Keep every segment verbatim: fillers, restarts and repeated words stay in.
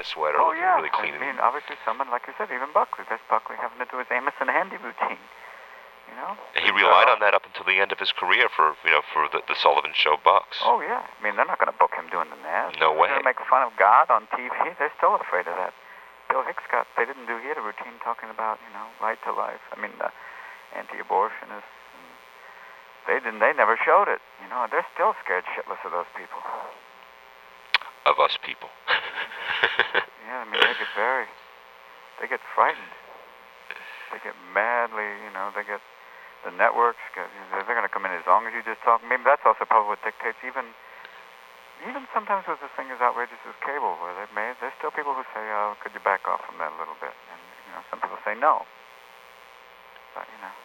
a sweater, oh, looking yeah. really clean. I mean, obviously someone, like you said, even Buckley. Best Buckley having to do his Amos and Andy routine. You know? And he relied on that up until the end of his career for, you know, for the, the Sullivan Show bucks. Oh, yeah. I mean, they're not going to book him doing the Nazz. No way. They're going to make fun of God on T V. They're still afraid of that. Bill Hicks got, they didn't do, he had a routine talking about, you know, right to life. I mean, the anti-abortionists. And they didn't, they never showed it. You know, they're still scared shitless of those people. Of us people. Yeah, I mean, they get very, they get frightened. They get madly, you know, they get, the networks, get, they're going to come in as long as you just talk. Maybe that's also probably what dictates even, even sometimes with the thing as outrageous as cable, where they've made, there's still people who say, oh, could you back off from that a little bit? And, you know, some people say no. But, you know.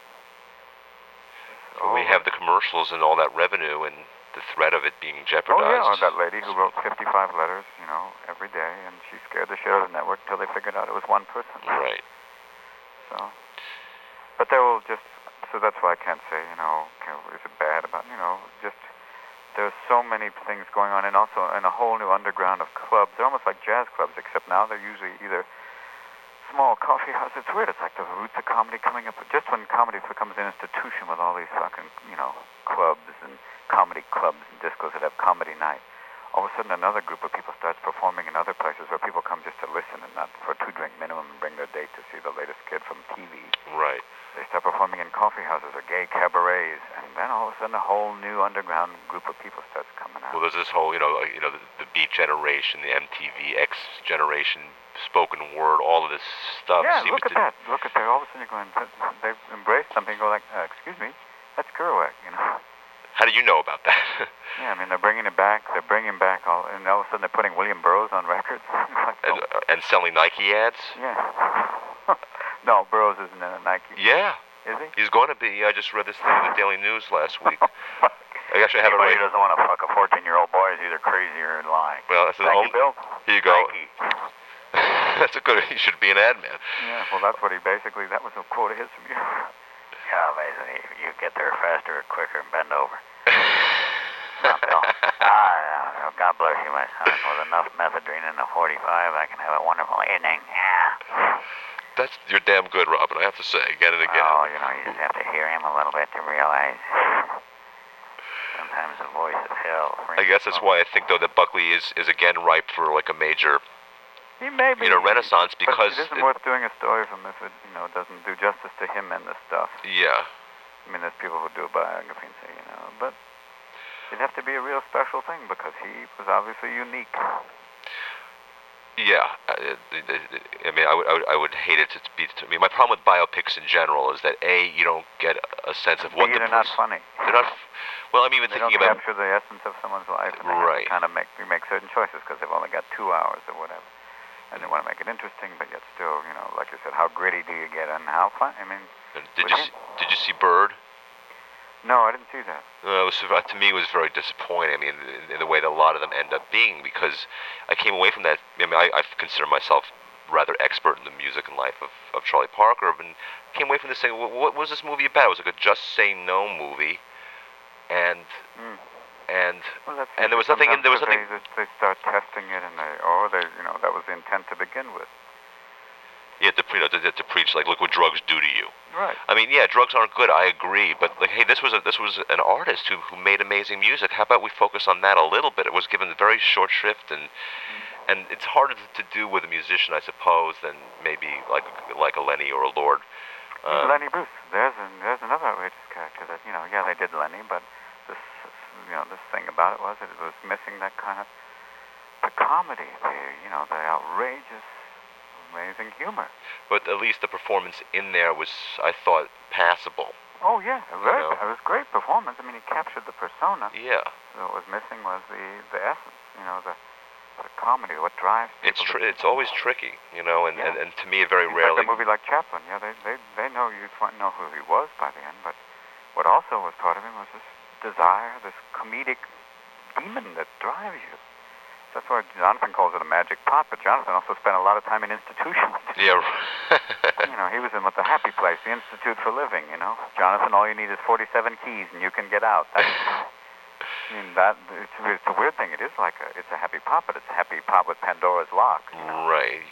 Well, we have the commercials and all that revenue and the threat of it being jeopardized. Oh, yeah, or that lady who wrote fifty-five letters, you know, every day, and she scared the shit out of the network until they figured out it was one person. Right. So, but they will just, so that's why I can't say, you know, is it bad about, you know, just, there's so many things going on, and also in a whole new underground of clubs. They're almost like jazz clubs, except now they're usually either small coffee houses. It's weird. It's like the roots of comedy coming up. Just when comedy becomes an institution with all these fucking, you know, clubs and comedy clubs and discos that have comedy night, all of a sudden another group of people starts performing in other places where people come just to listen and not for a two-drink minimum and bring their date to see the latest kid from T V. Right. They start performing in coffee houses or gay cabarets, and then all of a sudden a whole new underground group of people starts coming out. Well, there's this whole, you know, like, you know, the, the Beat generation, the M T V X generation, spoken word, all of this stuff. Yeah, seems look at to... that. Look at that. All of a sudden you're going, they've embraced something. You go like, uh, excuse me, that's Kerouac, you know. How do you know about that? Yeah, I mean, they're bringing it back. They're bringing back all, and all of a sudden they're putting William Burroughs on records. Like, and, oh. uh, and selling Nike ads? Yeah. No, Burroughs isn't in a Nike. Yeah. Is he? He's going to be. I just read this thing in the Daily News last week. I actually have it Anybody right. who doesn't want to fuck a fourteen-year-old boy is either crazy or lying. Well, that's the Thank only... you, Bill. Here you go. Nike. That's a good... He should be an ad man. Yeah, well, that's what he basically... That was a quote of his from you. Yeah, basically, you get there faster, quicker, and bend over. Not Bill. Ah, yeah, God bless you, my son. With enough methadone in a forty-five, I can have a wonderful evening. Yeah. That's... You're damn good, Robin, I have to say, again and again. Oh, you know, you just have to hear him a little bit to realize... Sometimes the voice of hell... I guess that's why I think, though, that Buckley is, is again ripe for, like, a major... He may be, you know, renaissance, because... But it isn't it, worth doing a story from if it, you know, doesn't do justice to him and the stuff. Yeah. I mean, there's people who do a biography and say, you know, but it'd have to be a real special thing because he was obviously unique. Yeah. I, I mean, I would, I would, I would hate it to be... I mean, my problem with biopics in general is that, A, you don't get a sense of what B, the... they're not funny. They're not... Well, I'm even they thinking don't about... capture the essence of someone's life. And they right. kind of make, we make certain choices because they've only got two hours or whatever. And they want to make it interesting, but yet still, you know, like you said, how gritty do you get and how fun? I mean, did you see, did you see Bird? No, I didn't see that. Uh, it was, to me, it was very disappointing. I mean, in, in the way that a lot of them end up being, because I came away from that. I mean, I, I consider myself rather expert in the music and life of, of Charlie Parker, and came away from this saying, what, what was this movie about? It was like a Just Say No movie, and. Mm. And well, that's and there was nothing. In, there was nothing. They, they start testing it, and they oh, they you know that was the intent to begin with. Yeah, to you know to, to preach like, look what drugs do to you. Right. I mean, yeah, drugs aren't good. I agree, but like, hey, this was a, this was an artist who who made amazing music. How about we focus on that a little bit? It was given very short shrift, and mm. and it's harder to do with a musician, I suppose, than maybe like like a Lenny or a Lord. Um, Lenny Bruce. There's an, there's another outrageous character that you know. Yeah, they did Lenny, but this. You know, this thing about it was it was missing that kind of the comedy, the you know, the outrageous, amazing humor. But at least the performance in there was, I thought, passable. Oh yeah, a very, you know? It was a great performance. I mean, he captured the persona. Yeah. So what was missing was the the essence, you know, the the comedy, what drives people. It's tr- it's always tricky, you know, and, yeah. and, and to me, it very it's rarely. Like a movie like Chaplin, yeah, they they they know you know who he was by the end, but what also was part of him was this desire, this comedic demon that drives you. That's why Jonathan calls it a magic pot, but Jonathan also spent a lot of time in institutions. Yeah. You know, he was in with the Happy Place, the Institute for Living, you know. Jonathan, all you need is forty-seven keys and you can get out. That's, I mean, that, it's, it's a weird thing. It is like a, it's a happy pot, but it's a happy pot with Pandora's lock. You know?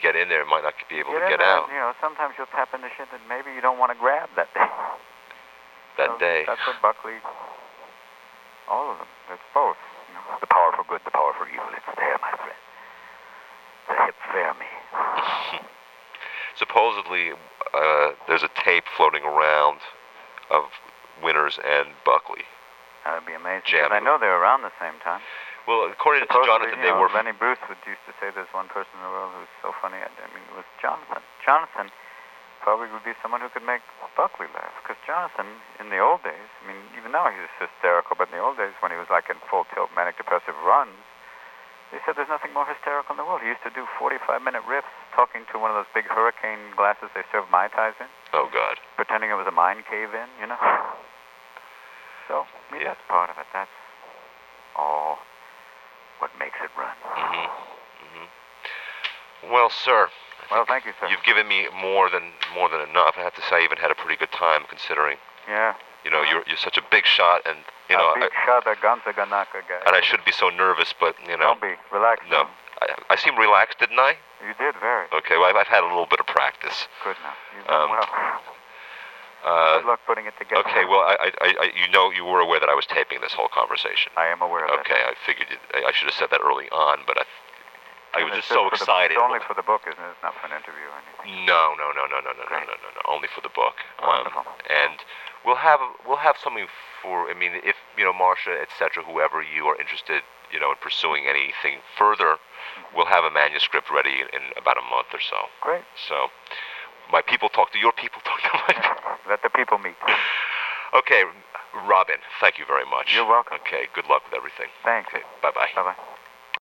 get in there, you might not be able get to in get there, out and, you know, sometimes you'll tap into shit that maybe you don't want to grab that day. that so day. That's what Buckley. All of them. It's both. You know, the power for good, the power for evil. It's there, my friend. The hip fair me. Supposedly, uh, there's a tape floating around of Winters and Buckley. That would be amazing. Jamming. I know they were around the same time. Well, according Supposedly, to Jonathan, you they know, were. Lenny Bruce would used to say there's one person in the world who's so funny. I mean, it was Jonathan. Jonathan probably would be someone who could make Buckley laugh. Because Jonathan, in the old days, I mean, even now he's hysterical, but in the old days when he was like in full tilt manic depressive runs, they said there's nothing more hysterical in the world. He used to do forty-five minute riffs talking to one of those big hurricane glasses they serve Mai Tais in. Oh, God. Pretending it was a mine cave in, you know? So, I mean, Yeah. that's part of it. That's all what makes it run. Mm-hmm. Mm-hmm. Well, sir. I Well, think thank you, sir. You've given me more than more than enough. I have to say, I even had a pretty good time considering. Yeah. You know, Uh-huh. you're you're such a big shot, and you know, A big I, shot, a Ganza Ganaka guy. and I shouldn't be so nervous, but you know. Don't be. Relax. No, now. I, I seem relaxed, didn't I? You did very. Okay, well, I've, I've had a little bit of practice. Good now. You've done Um, well. Uh, Good luck putting it together. Okay, well, I, I, I, you know, you were aware that I was taping this whole conversation. I am aware of Okay, that. I figured you, I, I should have said that early on, but I, I And was it's just so for the- excited. It's only for the book, isn't it? It's not for an interview or anything. No, no, no, no, no, no, no, Great. no, no, no, only for the book. Wonderful. And we'll have we'll have something for. I mean, if you know, Marcia, et cetera, whoever you are interested, you know, in pursuing anything further, we'll have a manuscript ready in, in about a month or so. Great. So, my people talk to your people, talk to my people. Let the people meet. Okay, Robin, thank you very much. You're welcome. Okay, good luck with everything. Thanks. Okay, bye-bye. Bye-bye.